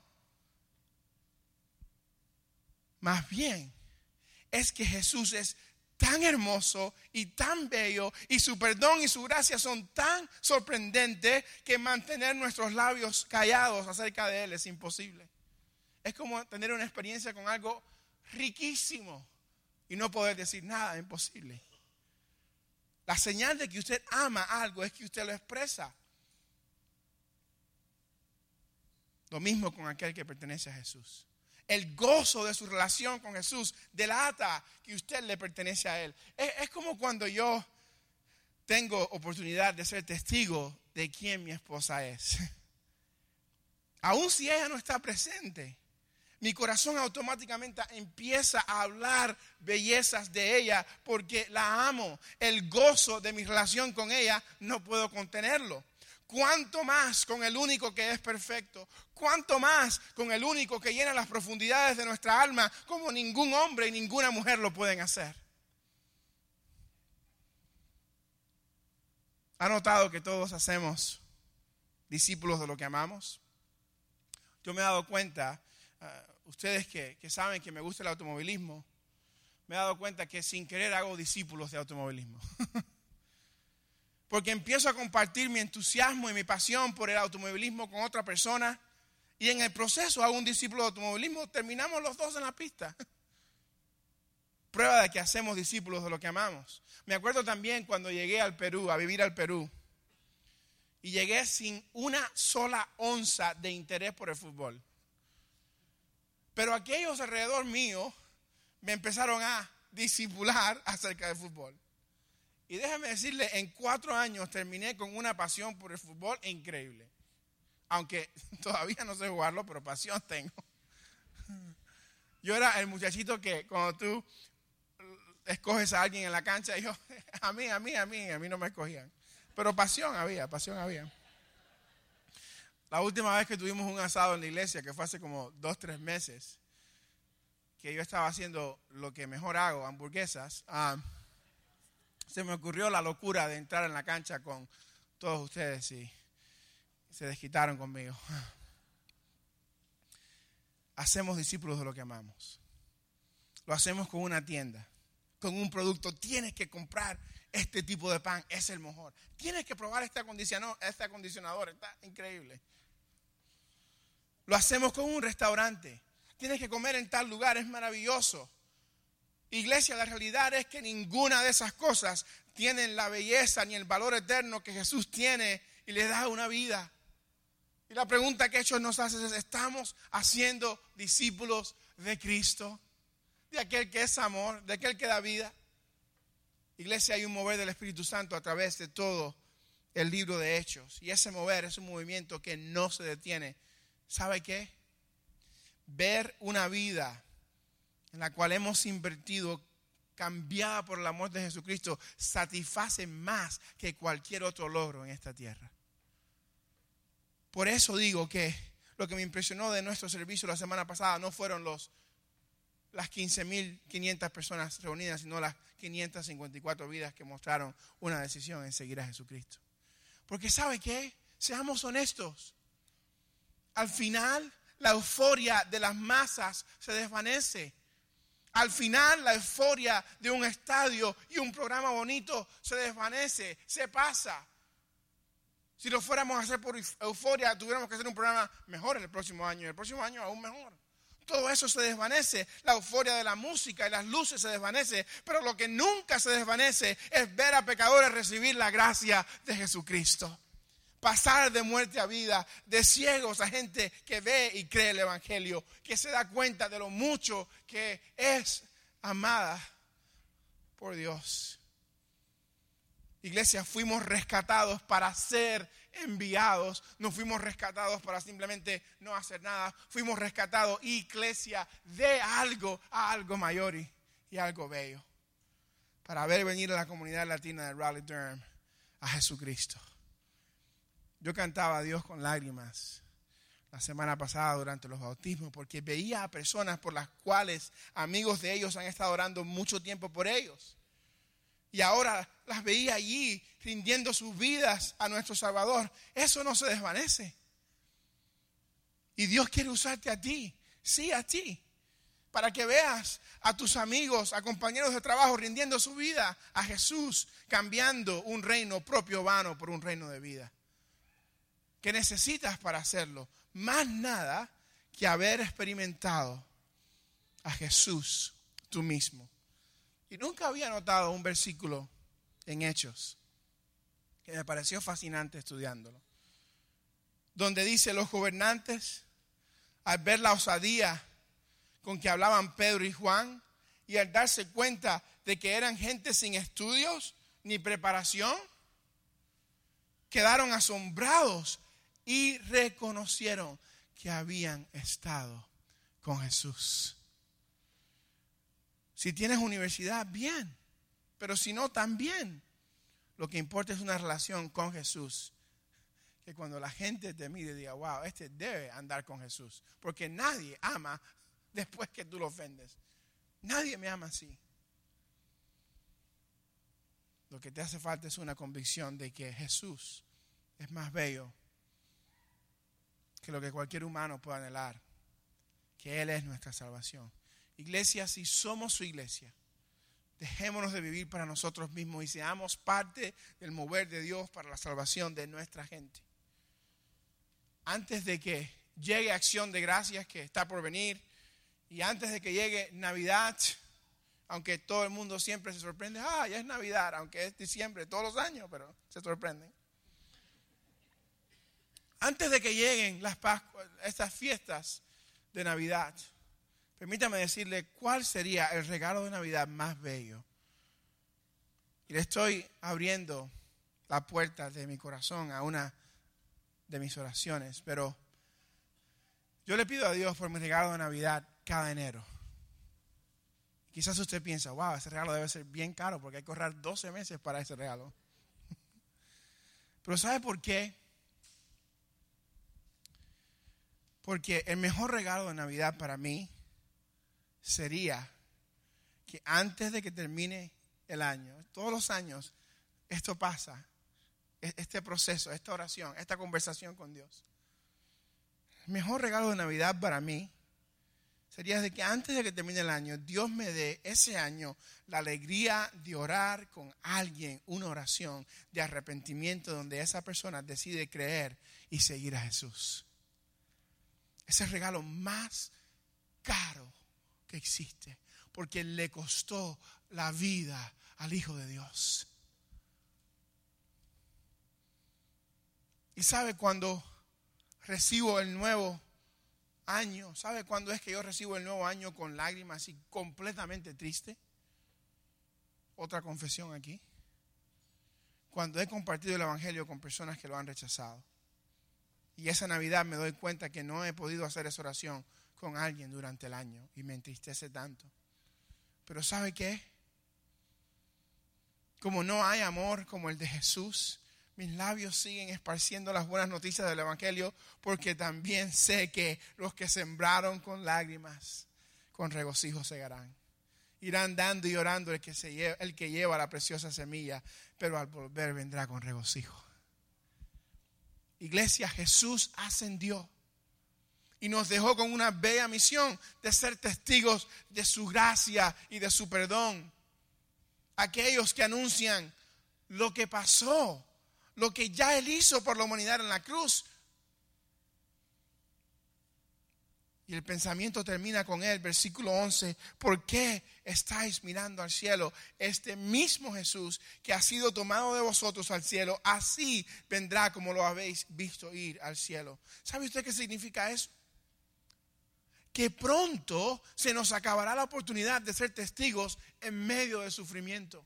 Más bien, es que Jesús es tan hermoso y tan bello y su perdón y su gracia son tan sorprendentes que mantener nuestros labios callados acerca de Él es imposible. Es como tener una experiencia con algo riquísimo y no poder decir nada, es imposible. La señal de que usted ama algo es que usted lo expresa. Lo mismo con aquel que pertenece a Jesús. El gozo de su relación con Jesús delata que usted le pertenece a Él. Es, es como cuando yo tengo oportunidad de ser testigo de quién mi esposa es. Aun si ella no está presente, mi corazón automáticamente empieza a hablar bellezas de ella porque la amo. El gozo de mi relación con ella no puedo contenerlo. Cuánto más con el único que es perfecto. Cuánto más con el único que llena las profundidades de nuestra alma como ningún hombre y ninguna mujer lo pueden hacer. ¿Ha notado que todos hacemos discípulos de lo que amamos? Yo me he dado cuenta, uh, ustedes que, que saben que me gusta el automovilismo, me he dado cuenta que sin querer hago discípulos de automovilismo. Porque empiezo a compartir mi entusiasmo y mi pasión por el automovilismo con otra persona. Y en el proceso hago un discípulo de automovilismo. Terminamos los dos en la pista. Prueba de que hacemos discípulos de lo que amamos. Me acuerdo también cuando llegué al Perú, a vivir al Perú. Y llegué sin una sola onza de interés por el fútbol. Pero aquellos alrededor mío me empezaron a discipular acerca del fútbol. Y déjame decirle, en cuatro años terminé con una pasión por el fútbol increíble. Aunque todavía no sé jugarlo, pero pasión tengo. Yo era el muchachito que cuando tú escoges a alguien en la cancha, yo, a mí, a mí, a mí, a mí no me escogían. Pero pasión había, pasión había. La última vez que tuvimos un asado en la iglesia, que fue hace como dos, tres meses, que yo estaba haciendo lo que mejor hago, hamburguesas, uh, se me ocurrió la locura de entrar en la cancha con todos ustedes y se desquitaron conmigo. Hacemos discípulos de lo que amamos. Lo hacemos con una tienda, con un producto. Tienes que comprar este tipo de pan, es el mejor. Tienes que probar este acondicionador, este acondicionador, está increíble. Lo hacemos con un restaurante. Tienes que comer en tal lugar, es maravilloso. Iglesia, la realidad es que ninguna de esas cosas tienen la belleza ni el valor eterno que Jesús tiene y le da una vida. Y la pregunta que Hechos nos hace es, ¿estamos haciendo discípulos de Cristo? De aquel que es amor, de aquel que da vida. Iglesia, hay un mover del Espíritu Santo a través de todo el libro de Hechos. Y ese mover es un movimiento que no se detiene. ¿Sabe qué? Ver una vida en la cual hemos invertido, cambiada por el amor de Jesucristo, satisface más que cualquier otro logro en esta tierra. Por eso digo que lo que me impresionó de nuestro servicio la semana pasada no fueron los, las quince mil quinientas personas reunidas, sino las quinientas cincuenta y cuatro vidas que mostraron una decisión en seguir a Jesucristo. Porque ¿sabe qué? Seamos honestos. Al final, la euforia de las masas se desvanece. Al final, la euforia de un estadio y un programa bonito se desvanece, se pasa. Si lo fuéramos a hacer por euforia, tuviéramos que hacer un programa mejor en el próximo año. Y el próximo año aún mejor. Todo eso se desvanece. La euforia de la música y las luces se desvanece. Pero lo que nunca se desvanece es ver a pecadores recibir la gracia de Jesucristo. Pasar de muerte a vida, de ciegos a gente que ve y cree el evangelio, que se da cuenta de lo mucho que es amada por Dios. Iglesia, fuimos rescatados para ser enviados. No fuimos rescatados para simplemente no hacer nada. Fuimos rescatados, iglesia, de algo a algo mayor y, y algo bello. Para ver venir a la comunidad latina de Raleigh-Durham a Jesucristo. Yo cantaba a Dios con lágrimas la semana pasada durante los bautismos porque veía a personas por las cuales amigos de ellos han estado orando mucho tiempo por ellos. Y ahora las veía allí rindiendo sus vidas a nuestro Salvador. Eso no se desvanece. Y Dios quiere usarte a ti, sí a ti, para que veas a tus amigos, a compañeros de trabajo rindiendo su vida a Jesús, cambiando un reino propio vano por un reino de vida. ¿Qué necesitas para hacerlo? Más nada que haber experimentado a Jesús tú mismo. Y nunca había notado un versículo en Hechos que me pareció fascinante estudiándolo. Donde dice: los gobernantes, al ver la osadía con que hablaban Pedro y Juan, y al darse cuenta de que eran gente sin estudios ni preparación, quedaron asombrados y reconocieron que habían estado con Jesús. Si tienes universidad, bien. Pero si no, también. Lo que importa es una relación con Jesús. Que cuando la gente te mire diga: wow, este debe andar con Jesús. Porque nadie ama después que tú lo ofendes. Nadie me ama así. Lo que te hace falta es una convicción de que Jesús es más bello que lo que cualquier humano pueda anhelar. Que Él es nuestra salvación. Iglesia, si somos su iglesia, dejémonos de vivir para nosotros mismos y seamos parte del mover de Dios para la salvación de nuestra gente. Antes de que llegue Acción de Gracias, que está por venir, y antes de que llegue Navidad, aunque todo el mundo siempre se sorprende: ah, ya es Navidad, aunque es diciembre todos los años, pero se sorprenden. Antes de que lleguen las Pascuas, estas fiestas de Navidad, permítame decirle cuál sería el regalo de Navidad más bello. Y le estoy abriendo la puerta de mi corazón a una de mis oraciones. Pero yo le pido a Dios por mi regalo de Navidad cada enero. Quizás usted piensa: wow, ese regalo debe ser bien caro porque hay que ahorrar doce meses para ese regalo. Pero ¿sabe por qué? Porque el mejor regalo de Navidad para mí sería que antes de que termine el año, todos los años, esto pasa, este proceso, esta oración, esta conversación con Dios. El mejor regalo de Navidad para mí sería de que antes de que termine el año, Dios me dé ese año la alegría de orar con alguien, una oración de arrepentimiento donde esa persona decide creer y seguir a Jesús. Ese regalo más caro que existe, porque le costó la vida al Hijo de Dios. Y sabe, cuando recibo el nuevo año, ¿sabe cuándo es que yo recibo el nuevo año con lágrimas y completamente triste? Otra confesión aquí. Cuando he compartido el evangelio con personas que lo han rechazado. Y esa Navidad me doy cuenta que no he podido hacer esa oración con alguien durante el año y me entristece tanto. Pero ¿sabe qué? Como no hay amor como el de Jesús, mis labios siguen esparciendo las buenas noticias del evangelio, porque también sé que los que sembraron con lágrimas, con regocijo segarán. Irán dando y orando el que, se lleva, el que lleva la preciosa semilla, pero al volver vendrá con regocijo. Iglesia, Jesús ascendió y nos dejó con una bella misión de ser testigos de su gracia y de su perdón. Aquellos que anuncian lo que pasó, lo que ya Él hizo por la humanidad en la cruz. Y el pensamiento termina con él, versículo once. ¿Por qué estáis mirando al cielo? Este mismo Jesús que ha sido tomado de vosotros al cielo, así vendrá como lo habéis visto ir al cielo. ¿Sabe usted qué significa eso? Que pronto se nos acabará la oportunidad de ser testigos en medio del sufrimiento.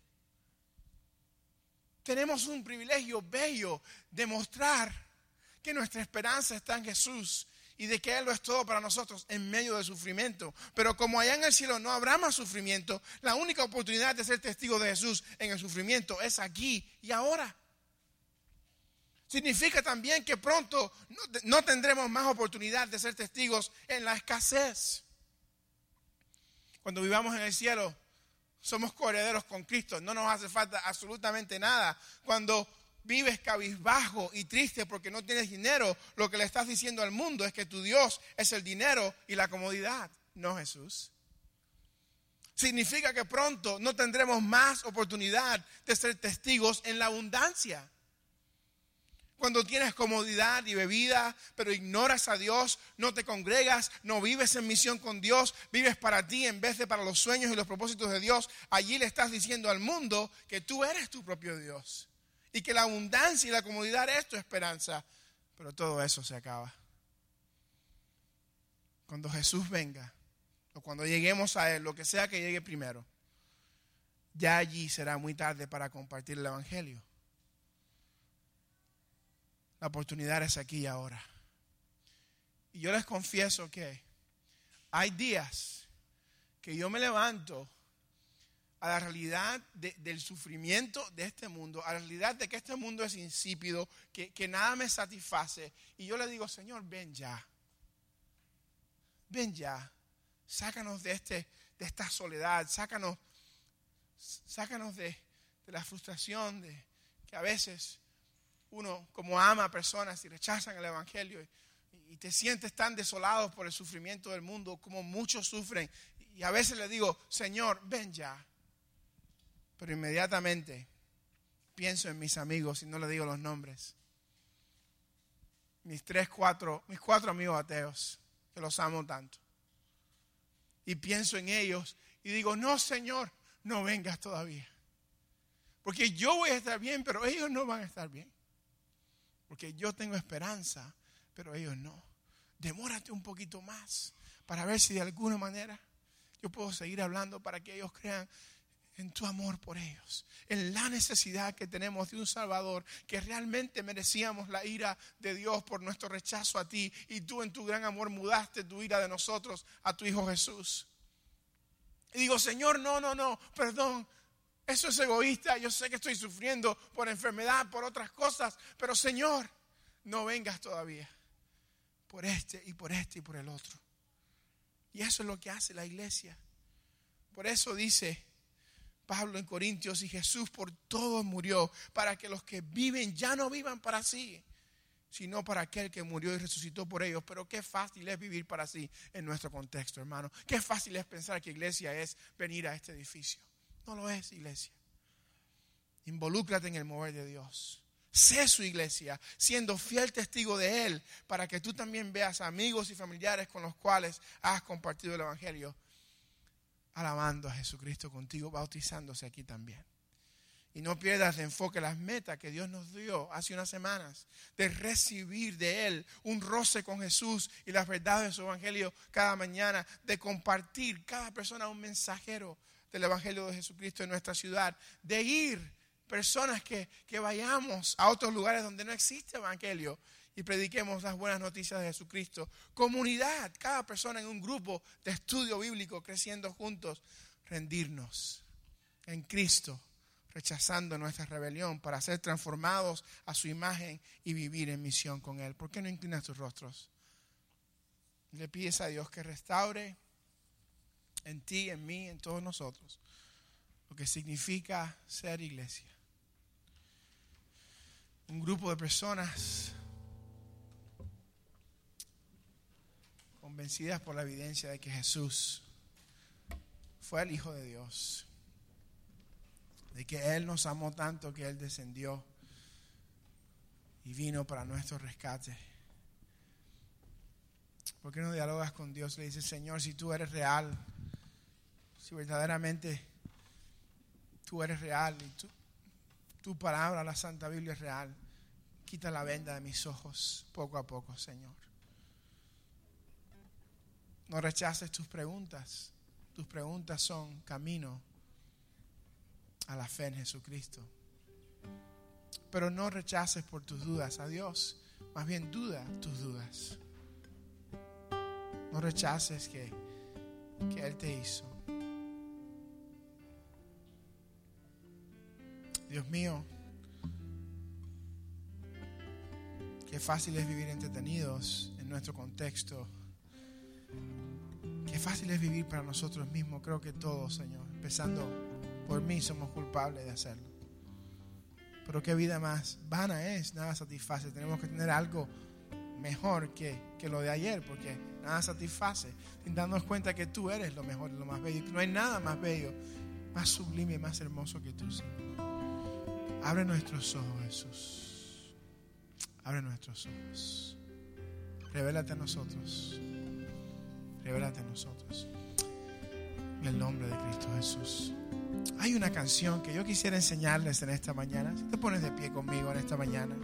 Tenemos un privilegio bello de mostrar que nuestra esperanza está en Jesús y de que Él lo es todo para nosotros en medio del sufrimiento. Pero como allá en el cielo no habrá más sufrimiento, la única oportunidad de ser testigo de Jesús en el sufrimiento es aquí y ahora. Significa también que pronto no, no tendremos más oportunidad de ser testigos en la escasez. Cuando vivamos en el cielo, somos coherederos con Cristo. No nos hace falta absolutamente nada. Cuando vives cabizbajo y triste porque no tienes dinero, lo que le estás diciendo al mundo es que tu Dios es el dinero y la comodidad, no Jesús. Significa que pronto no tendremos más oportunidad de ser testigos en la abundancia. Cuando tienes comodidad y bebida, pero ignoras a Dios, no te congregas, no vives en misión con Dios, vives para ti en vez de para los sueños y los propósitos de Dios, allí le estás diciendo al mundo que tú eres tu propio Dios. Y que la abundancia y la comodidad es tu esperanza. Pero todo eso se acaba. Cuando Jesús venga, o cuando lleguemos a Él, lo que sea que llegue primero, ya allí será muy tarde para compartir el Evangelio. La oportunidad es aquí y ahora. Y yo les confieso que hay días que yo me levanto a la realidad de, del sufrimiento de este mundo, a la realidad de que este mundo es insípido, que, que nada me satisface. Y yo le digo, Señor, ven ya. Ven ya. Sácanos de, este, de esta soledad. Sácanos, sácanos de, de la frustración de que a veces uno, como ama a personas y rechazan el Evangelio y, y te sientes tan desolado por el sufrimiento del mundo como muchos sufren. Y a veces le digo, Señor, ven ya. Pero inmediatamente pienso en mis amigos y no le digo los nombres. Mis tres, cuatro, mis cuatro amigos ateos, que los amo tanto. Y pienso en ellos y digo, no, Señor, no vengas todavía. Porque yo voy a estar bien, pero ellos no van a estar bien. Porque yo tengo esperanza, pero ellos no. Demórate un poquito más para ver si de alguna manera yo puedo seguir hablando para que ellos crean en tu amor por ellos, en la necesidad que tenemos de un Salvador, que realmente merecíamos la ira de Dios por nuestro rechazo a ti, y tú en tu gran amor mudaste tu ira de nosotros a tu Hijo Jesús. Y digo, Señor, no, no, no, perdón, eso es egoísta, yo sé que estoy sufriendo por enfermedad, por otras cosas, pero Señor, no vengas todavía por este y por este y por el otro. Y eso es lo que hace la iglesia. Por eso dice Pablo en Corintios, y Jesús por todos murió, para que los que viven ya no vivan para sí, sino para aquel que murió y resucitó por ellos. Pero qué fácil es vivir para sí en nuestro contexto, hermano. Qué fácil es pensar que iglesia es venir a este edificio. No lo es, iglesia. Involúcrate en el mover de Dios. Sé su iglesia, siendo fiel testigo de Él, para que tú también veas amigos y familiares con los cuales has compartido el Evangelio, alabando a Jesucristo contigo, bautizándose aquí también. Y no pierdas de enfoque las metas que Dios nos dio hace unas semanas, de recibir de Él un roce con Jesús y las verdades de su Evangelio cada mañana, de compartir cada persona un mensajero del Evangelio de Jesucristo en nuestra ciudad, de ir personas que, que vayamos a otros lugares donde no existe Evangelio y prediquemos las buenas noticias de Jesucristo. Comunidad, cada persona en un grupo de estudio bíblico, creciendo juntos, rendirnos en Cristo, rechazando nuestra rebelión para ser transformados a su imagen y vivir en misión con Él. ¿Por qué no inclinas tus rostros? Le pides a Dios que restaure en ti, en mí, en todos nosotros, lo que significa ser iglesia. Un grupo de personas convencidas por la evidencia de que Jesús fue el Hijo de Dios, de que Él nos amó tanto que Él descendió y vino para nuestro rescate. ¿Por qué no dialogas con Dios? Le dices, Señor, si tú eres real, si verdaderamente tú eres real y tu, tu palabra, la Santa Biblia es real, quita la venda de mis ojos poco a poco, Señor. No rechaces tus preguntas. Tus preguntas son camino a la fe en Jesucristo. Pero no rechaces por tus dudas a Dios. Más bien duda tus dudas. No rechaces que, que Él te hizo. Dios mío, qué fácil es vivir entretenidos en nuestro contexto. Qué fácil es vivir para nosotros mismos. Creo que todos, Señor, empezando por mí, somos culpables de hacerlo. Pero qué vida más vana es, nada satisface. Tenemos que tener algo mejor que, que lo de ayer, porque nada satisface. Sin darnos cuenta que tú eres lo mejor, lo más bello. No hay nada más bello, más sublime y más hermoso que tú, Señor. Abre nuestros ojos, Jesús. Abre nuestros ojos. Revélate a nosotros. Revélate a nosotros. En el nombre de Cristo Jesús. Hay una canción que yo quisiera enseñarles en esta mañana. Si te pones de pie conmigo en esta mañana.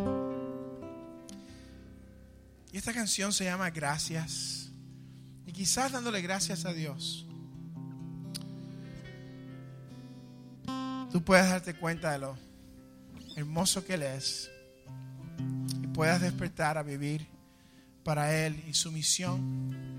Y esta canción se llama Gracias. Y quizás dándole gracias a Dios, tú puedes darte cuenta de lo hermoso que Él es. Y puedas despertar a vivir para Él y su misión